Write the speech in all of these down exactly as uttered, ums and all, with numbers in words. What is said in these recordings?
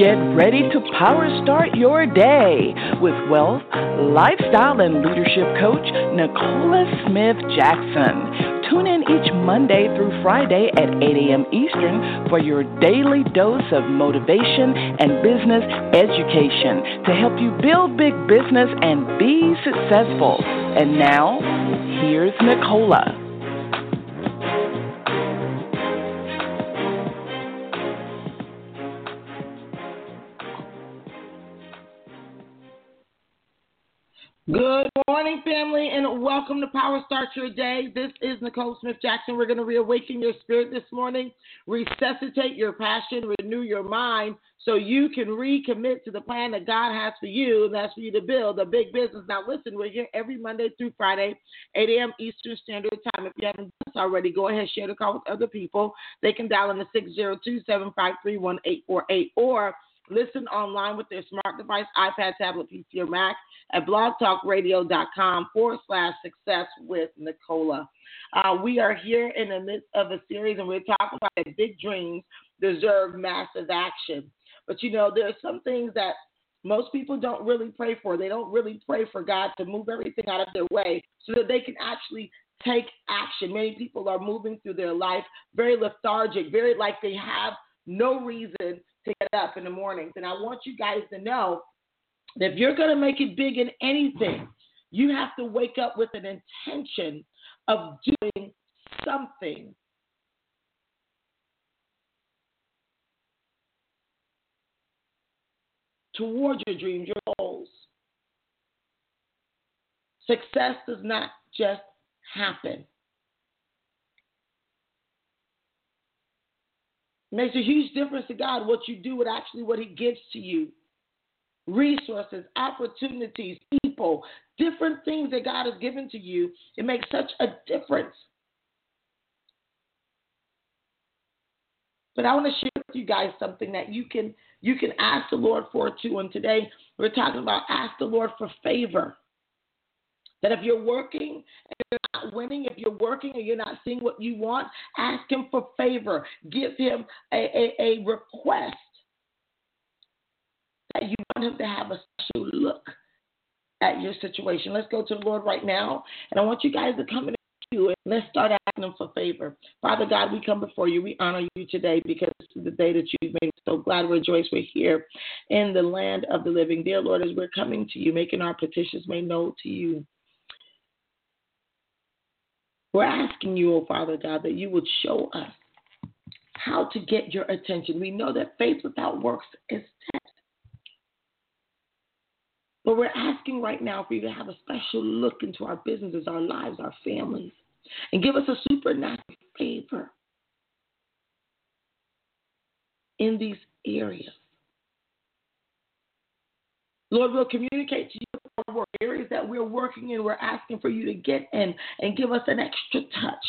Get ready to power start your day with wealth, lifestyle, and leadership coach Nicola Smith Jackson. Tune in each Monday through Friday at eight a.m. Eastern for your daily dose of motivation and business education to help you build big business and be successful. And now, here's Nicola. Good morning, family, and welcome to Power Start Your Day. This is Nicole Smith Jackson. We're going to reawaken your spirit this morning, resuscitate your passion, renew your mind so you can recommit to the plan that God has for you, and that's for you to build a big business. Now, listen, we're here every Monday through Friday, eight a.m. Eastern Standard Time. If you haven't done this already, go ahead, share the call with other people. They can dial in the six zero two, seven five three, one eight four eight or listen online with their smart device, iPad, tablet, P C, or Mac at blogtalkradio.com forward slash success with Nicola. Uh, we are here in the midst of a series, and we're talking about that big dreams deserve massive action. But, you know, there are some things that most people don't really pray for. They don't really pray for God to move everything out of their way so that they can actually take action. Many people are moving through their life very lethargic, very like they have no reason to get up in the mornings. And I want you guys to know that if you're going to make it big in anything, you have to wake up with an intention of doing something towards your dreams, your goals. Success does not just happen. It makes a huge difference to God what you do with actually what He gives to you. Resources, opportunities, people, different things that God has given to you. It makes such a difference. But I want to share with you guys something that you can you can ask the Lord for too. And today we're talking about ask the Lord for favor. That if you're working and you're not winning, if you're working and you're not seeing what you want, ask Him for favor. Give Him a, a, a request that you want Him to have a special look at your situation. Let's go to the Lord right now. And I want you guys to come in and do it. Let's start asking Him for favor. Father God, we come before you. We honor you today because this is the day that you've made. So glad, rejoice, we're here in the land of the living. Dear Lord, as we're coming to you, making our petitions made known to you, we're asking you, oh Father God, that you would show us how to get your attention. We know that faith without works is dead. But we're asking right now for you to have a special look into our businesses, our lives, our families, and give us a supernatural favor in these areas. Lord, we'll communicate to you our work areas that we're working in. We're asking for you to get in and give us an extra touch.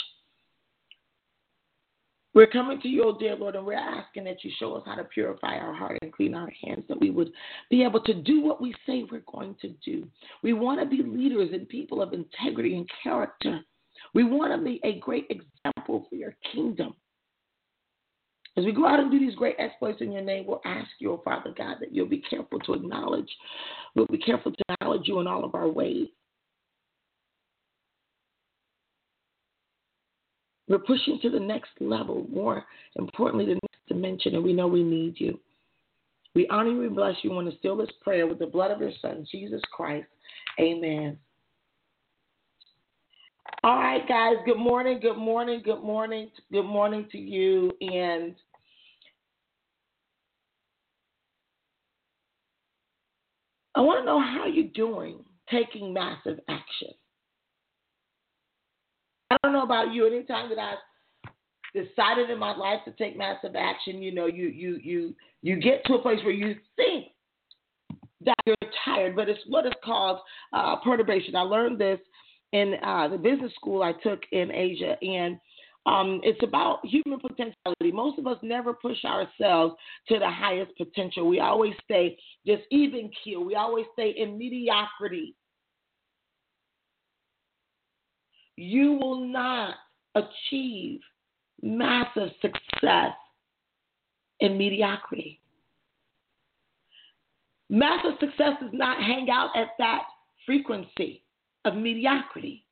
We're coming to you, oh dear Lord, and we're asking that you show us how to purify our heart and clean our hands, that we would be able to do what we say we're going to do. We want to be leaders and people of integrity and character. We want to be a great example for your kingdom. As we go out and do these great exploits in your name, we'll ask you, oh Father God, that you'll be careful to acknowledge, we'll be careful to acknowledge you in all of our ways. We're pushing to the next level, more importantly, the next dimension, and we know we need you. We honor you and bless you. We want to seal this prayer with the blood of your Son, Jesus Christ. Amen. All right, guys, good morning, good morning, good morning, good morning to you. And I want to know how you're doing taking massive action. I don't know about you. Anytime that I've decided in my life to take massive action, you know, you you you you get to a place where you think that you're tired, but it's what is called uh, perturbation. I learned this in uh, the business school I took in Asia, and um, it's about human potentiality. Most of us never push ourselves to the highest potential. We always stay just even keel. We always stay in mediocrity. You will not achieve massive success in mediocrity. Massive success does not hang out at that frequency of mediocrity.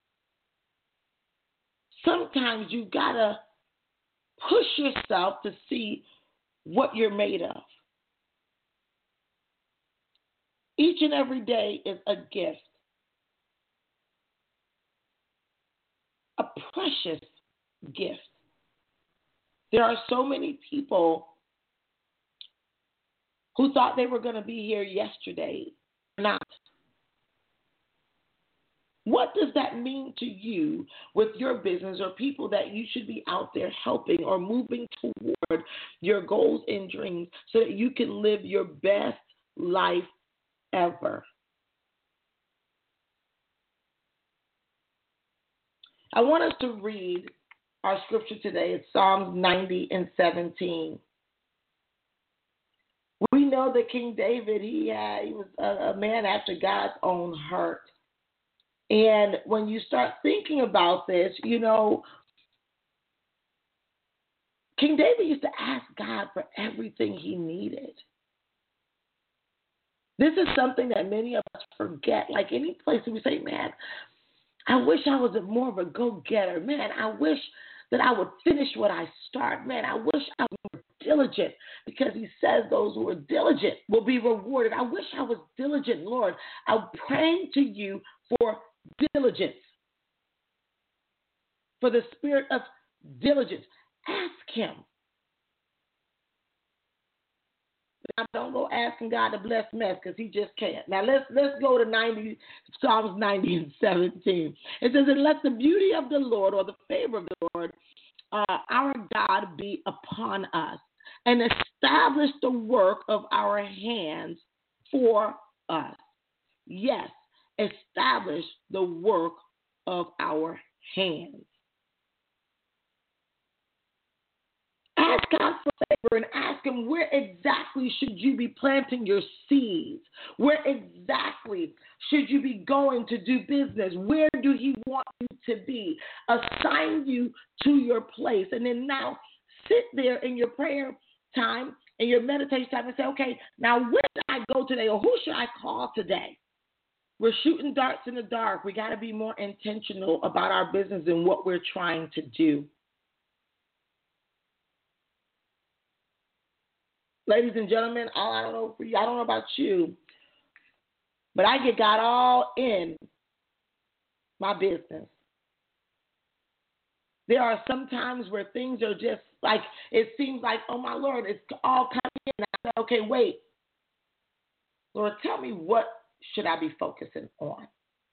Sometimes you got to push yourself to see what you're made of. Each and every day is a gift, a precious gift. There are so many people who thought they were going to be here yesterday, not. What does that mean to you with your business or people that you should be out there helping or moving toward your goals and dreams so that you can live your best life ever? I want us to read our scripture today. It's Psalms ninety and seventeen. We know that King David, he, had, he was a, a man after God's own heart. And when you start thinking about this, you know, King David used to ask God for everything he needed. This is something that many of us forget. Like any place we say, man, I wish I was a more of a go-getter. Man, I wish that I would finish what I start. Man, I wish I was more diligent, because he says those who are diligent will be rewarded. I wish I was diligent, Lord. I'm praying to you for diligence, for the spirit of diligence. Ask him. Now, don't go asking God to bless mess, because he just can't. Now let's let's go to ninety, Psalms ninety and seventeen. It says, "And let the beauty of the Lord, or the favor of the Lord, uh, our God, be upon us, and establish the work of our hands for us." Yes, establish the work of our hands. Ask God for favor and ask him, where exactly should you be planting your seeds? Where exactly should you be going to do business? Where do he want you to be? Assign you to your place. And then now sit there in your prayer time and your meditation time and say, okay, now where should I go today, or who should I call today? We're shooting darts in the dark. We got to be more intentional about our business and what we're trying to do. Ladies and gentlemen, all I don't know for you, I don't know about you, but I get God all in my business. There are some times where things are just like, it seems like, oh my Lord, it's all coming in. I say, okay, wait. Lord, tell me, what should I be focusing on?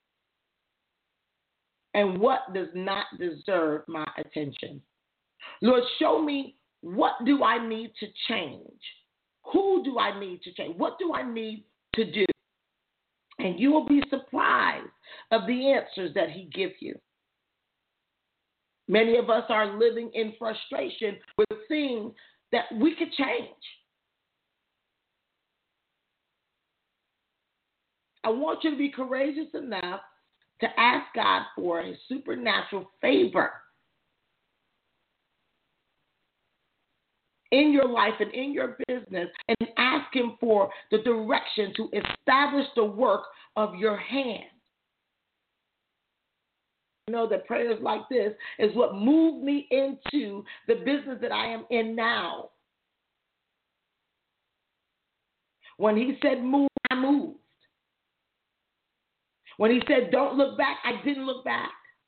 And what does not deserve my attention? Lord, show me, what do I need to change? Who do I need to change? What do I need to do? And you will be surprised of the answers that he gives you. Many of us are living in frustration with things that we could change. I want you to be courageous enough to ask God for his supernatural favor in your life and in your business, and ask him for the direction to establish the work of your hand. You know that prayers like this is what moved me into the business that I am in now. When he said move, I moved. When he said don't look back, I didn't look back.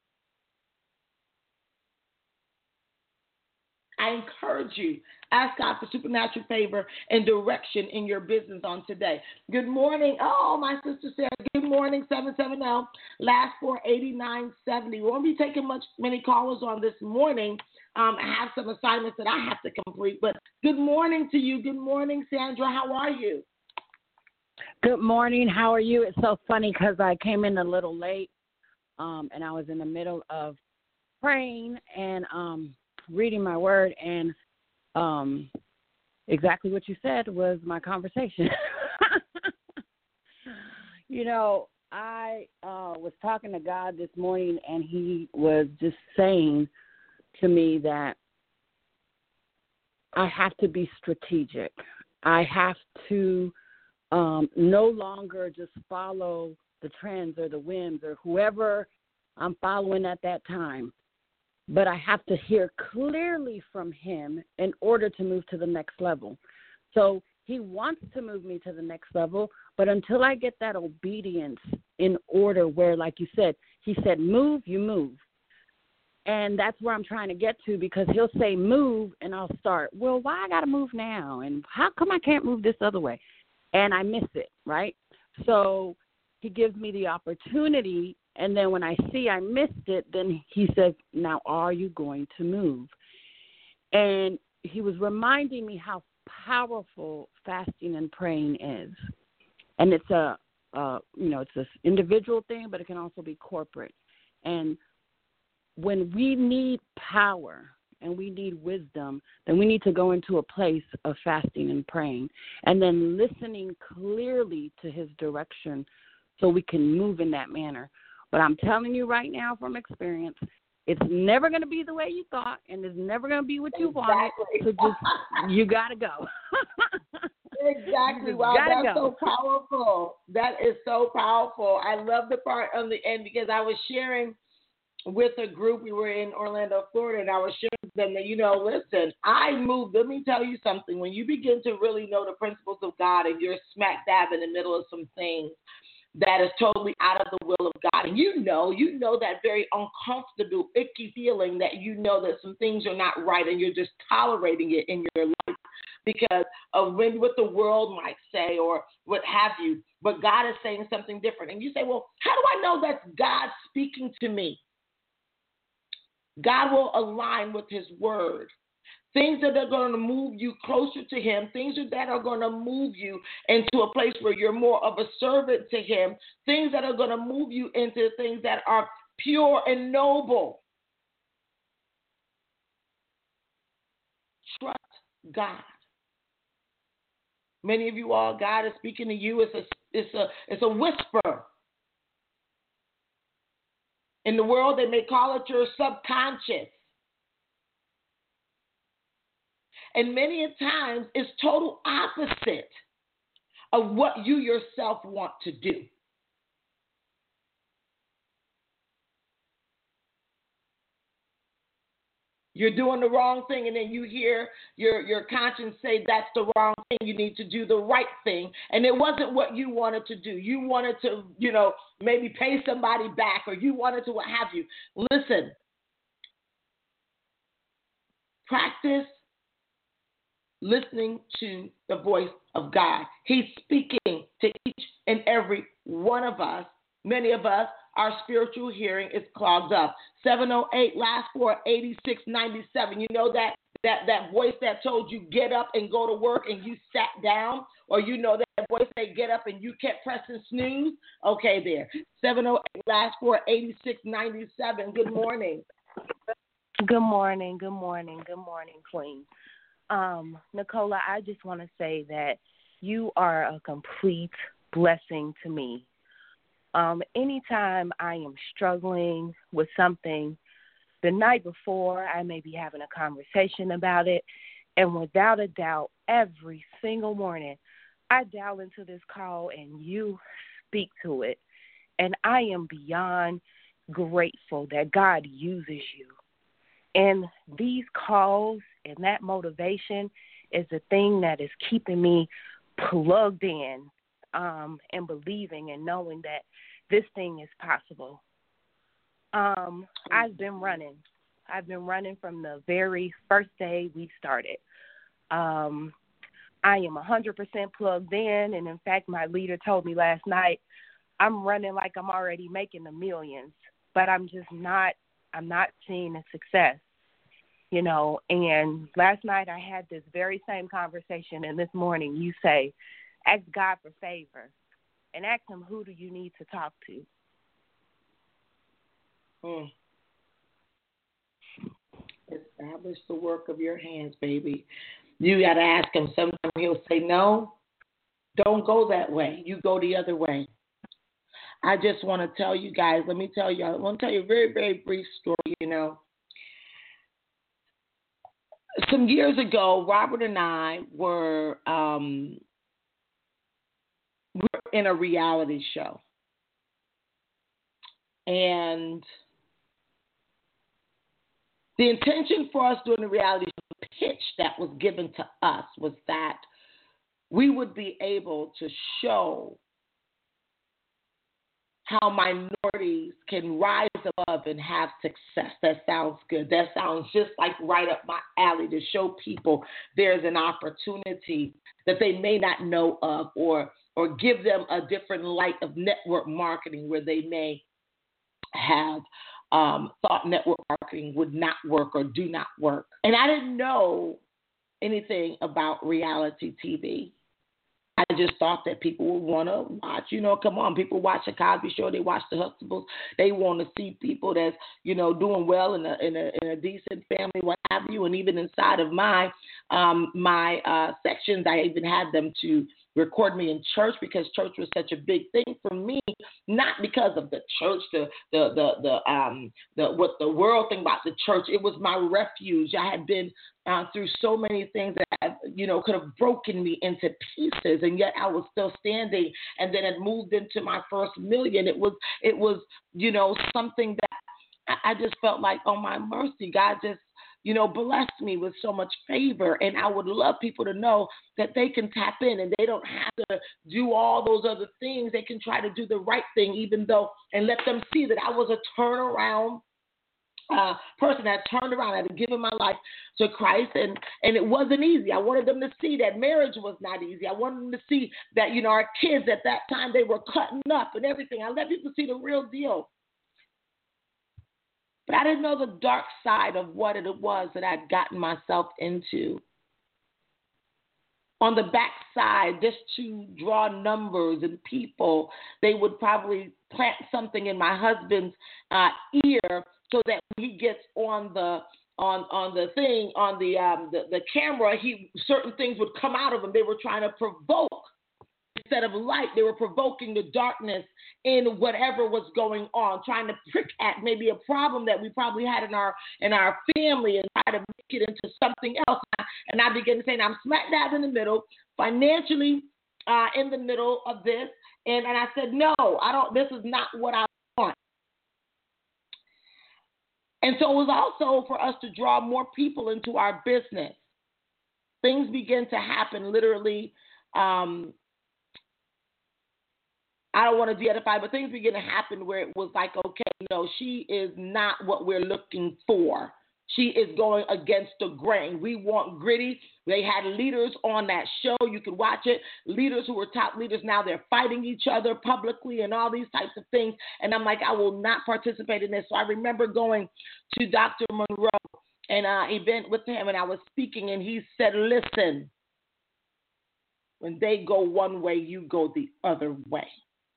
I encourage you, ask God for supernatural favor and direction in your business on today. Good morning. Oh, my sister said, good morning, seven seven zero, last four, eighty-nine seventy. We won't be taking much many callers on this morning. Um, I have some assignments that I have to complete. But good morning to you. Good morning, Sandra. How are you? Good morning. How are you? It's so funny because I came in a little late, um, and I was in the middle of praying and um, reading my word, and um, exactly what you said was my conversation. You know, I uh, was talking to God this morning, and he was just saying to me that I have to be strategic. I have to um, no longer just follow the trends or the whims or whoever I'm following at that time. But I have to hear clearly from him in order to move to the next level. So he wants to move me to the next level, but until I get that obedience in order where, like you said, he said, move, you move. And that's where I'm trying to get to, because he'll say move, and I'll start, well, why I got to move now? And how come I can't move this other way? And I miss it, right? So he gives me the opportunity, and then when I see I missed it, then he says, now are you going to move? And he was reminding me how powerful fasting and praying is. And it's a, uh, you know, it's this individual thing, but it can also be corporate. And when we need power and we need wisdom, then we need to go into a place of fasting and praying and then listening clearly to his direction so we can move in that manner. But I'm telling you right now from experience, it's never going to be the way you thought, and it's never going to be what you exactly. wanted. So just, you got to go. Exactly. Wow, that's go. so powerful. That is so powerful. I love the part on the end, because I was sharing with a group. We were in Orlando, Florida, and I was sharing with them that, you know, listen, I moved. Let me tell you something. When you begin to really know the principles of God and you're smack dab in the middle of some things that is totally out of the will of God, and you know, you know that very uncomfortable, icky feeling that you know that some things are not right, and you're just tolerating it in your life because of when, what the world might say or what have you. But God is saying something different. And you say, well, how do I know that's God speaking to me? God will align with his word. Things that are going to move you closer to him, things that are going to move you into a place where you're more of a servant to him, things that are going to move you into things that are pure and noble. Trust God. Many of you all, God is speaking to you. It's a, it's a, it's a whisper. In the world, they may call it your subconscious. And many a times, it's total opposite of what you yourself want to do. You're doing the wrong thing, and then you hear your, your conscience say that's the wrong thing. You need to do the right thing. And it wasn't what you wanted to do. You wanted to, you know, maybe pay somebody back, or you wanted to what have you. Listen, practice listening to the voice of God. He's speaking to each and every one of us. Many of us, our spiritual hearing is clogged up. seven oh eight, last four, eighty-six ninety-seven. You know that, that, that voice that told you get up and go to work and you sat down? Or you know that voice that get up and you kept pressing snooze? Okay, there. seven oh eight, last four, eighty-six ninety-seven. Good morning. Good morning. Good morning. Good morning, Queen. Um, Nicola, I just want to say that you are a complete blessing to me. Um, anytime I am struggling with something, the night before I may be having a conversation about it, and without a doubt, every single morning, I dial into this call and you speak to it. And I am beyond grateful that God uses you. And these calls and that motivation is the thing that is keeping me plugged in um, and believing and knowing that this thing is possible. Um, I've been running. I've been running from the very first day we started. Um, I am one hundred percent plugged in, and in fact, my leader told me last night, I'm running like I'm already making the millions, but I'm just not, I'm not seeing the success. You know, and last night I had this very same conversation, and this morning you say, ask God for favor, and ask him, who do you need to talk to? Mm. Establish the work of your hands, baby. You got to ask him. Sometimes he'll say, no, don't go that way. You go the other way. I just want to tell you guys, let me tell you, I want to tell you a very, very brief story, you know. Some years ago, Robert and I were um, in a reality show. And the intention for us doing the reality show, the pitch that was given to us was that we would be able to show how minorities can rise above and have success. That sounds good. That sounds just like right up my alley, to show people there's an opportunity that they may not know of, or or give them a different light of network marketing where they may have um, thought network marketing would not work or do not work. And I didn't know anything about reality T V. I just thought that people would want to watch, you know, come on, people watch the Cosby Show, they watch the Huxtables, they want to see people that's, you know, doing well in a in a, in a decent family, what have you. And even inside of my um, my uh, sections, I even had them to record me in church, because church was such a big thing for me, not because of the church, the the the the um the what the world thing about the church. It was my refuge. I had been uh, through so many things that, you know, could have broken me into pieces, and yet I was still standing. And then it moved into my first million. It was it was you know something that I, I just felt like, oh my mercy, God just, you know, blessed me with so much favor. And I would love people to know that they can tap in and they don't have to do all those other things. They can try to do the right thing, even though, and let them see that I was a turnaround uh, person that turned around. I had given my life to Christ, and, and it wasn't easy. I wanted them to see that marriage was not easy. I wanted them to see that, you know, our kids at that time, they were cutting up and everything. I let people see the real deal. But I didn't know the dark side of what it was that I'd gotten myself into. On the back side, just to draw numbers and people, they would probably plant something in my husband's uh, ear so that when he gets on the on on the thing, on the, um, the the camera, he certain things would come out of him. They were trying to provoke. Instead of light, they were provoking the darkness in whatever was going on, trying to prick at maybe a problem that we probably had in our in our family and try to make it into something else. And I began to say, I'm smack dab in the middle, financially uh, in the middle of this. And, and I said, no, I don't. This is not what I want. And so it was also for us to draw more people into our business. Things began to happen literally. Um, I don't want to de-edify, but things began to happen where it was like, okay, no, she is not what we're looking for. She is going against the grain. We want gritty. They had leaders on that show. You could watch it. Leaders who were top leaders. Now they're fighting each other publicly and all these types of things. And I'm like, I will not participate in this. So I remember going to Doctor Monroe and an event with him, and I was speaking, and he said, listen, when they go one way, you go the other way.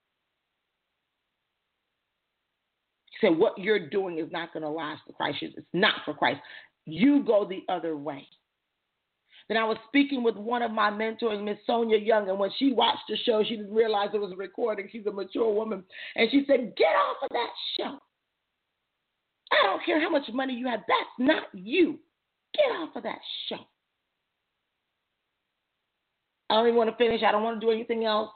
He said, what you're doing is not going to last for Christ. It's not for Christ. You go the other way. Then I was speaking with one of my mentors, Miss Sonia Young, and when she watched the show, she didn't realize it was a recording. She's a mature woman. And she said, get off of that show. I don't care how much money you have. That's not you. Get off of that show. I don't even want to finish. I don't want to do anything else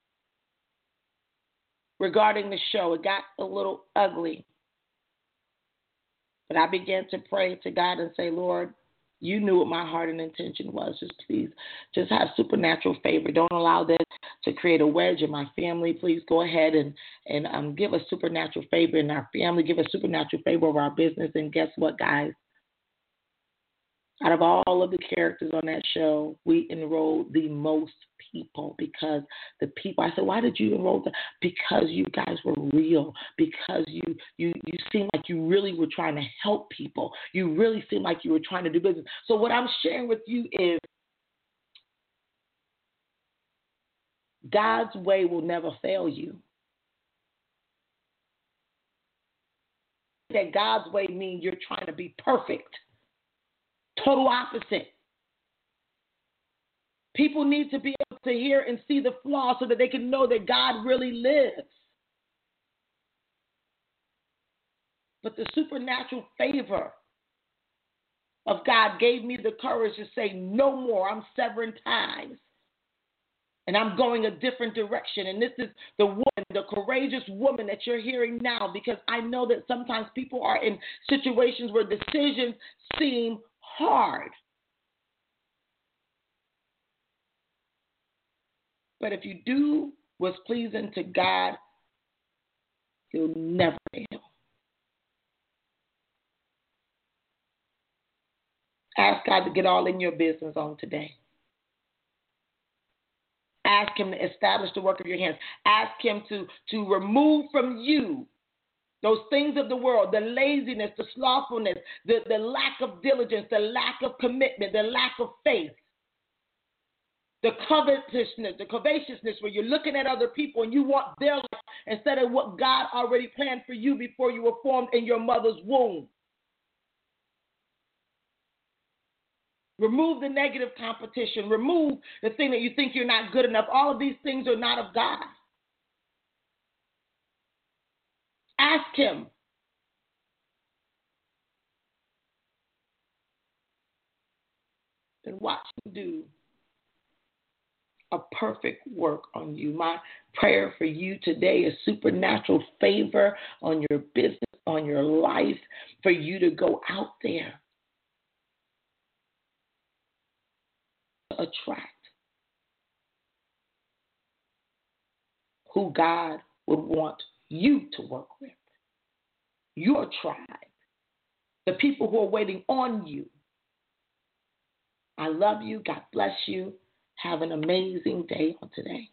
regarding the show. It got a little ugly. But I began to pray to God and say, Lord, you knew what my heart and intention was. Just please, just have supernatural favor. Don't allow this to create a wedge in my family. Please go ahead and, and um, give us supernatural favor in our family. Give us supernatural favor over our business. And guess what, guys? Out of all of the characters on that show, we enrolled the most people because the people, I said, why did you enroll them? Because you guys were real, because you, you, you seemed like you really were trying to help people. You really seemed like you were trying to do business. So what I'm sharing with you is God's way will never fail you. That God's way means you're trying to be perfect. Total opposite. People need to be able to hear and see the flaw so that they can know that God really lives. But the supernatural favor of God gave me the courage to say, no more. I'm severing ties. And I'm going a different direction. And this is the woman, the courageous woman that you're hearing now, because I know that sometimes people are in situations where decisions seem hard. But if you do what's pleasing to God, He'll never fail. Ask God to get all in your business on today. Ask Him to establish the work of your hands. Ask Him to, to remove from you those things of the world, the laziness, the slothfulness, the, the lack of diligence, the lack of commitment, the lack of faith, the covetousness, the covetousness where you're looking at other people and you want their life instead of what God already planned for you before you were formed in your mother's womb. Remove the negative competition. Remove the thing that you think you're not good enough. All of these things are not of God. Ask Him. And watch Him do a perfect work on you. My prayer for you today is supernatural favor on your business, on your life, for you to go out there, attract who God would want you to work with, your tribe, the people who are waiting on you. I love you. God bless you. Have an amazing day on today.